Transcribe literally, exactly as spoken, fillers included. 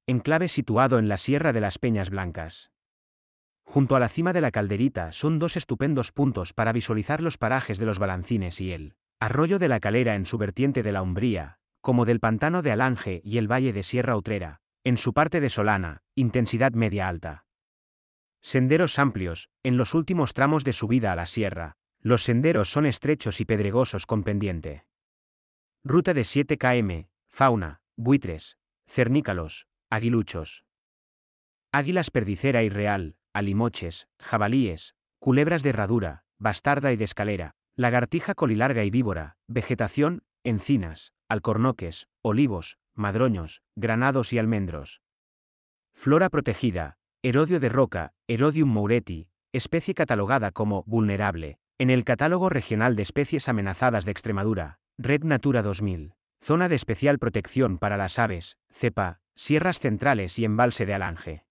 enclave situado en la Sierra de las Peñas Blancas. Junto a la cima de la calderita son dos estupendos puntos para visualizar los parajes de los Balancines y el arroyo de la Calera en su vertiente de la Umbría, como del pantano de Alange y el valle de Sierra Utrera, en su parte de Solana, intensidad media-alta. Senderos amplios, en los últimos tramos de subida a la sierra, los senderos son estrechos y pedregosos con pendiente. Ruta de siete kilómetros, fauna, buitres, cernícalos, aguiluchos. Águilas perdicera y real, alimoches, jabalíes, culebras de herradura, bastarda y de escalera, lagartija colilarga y víbora, vegetación, encinas, alcornoques, olivos, madroños, granados y almendros. Flora protegida, erodio de roca, Erodium moureti, especie catalogada como vulnerable, en el Catálogo Regional de Especies Amenazadas de Extremadura, Red Natura dos mil. Zona de especial protección para las aves, cepa, sierras centrales y embalse de Alange.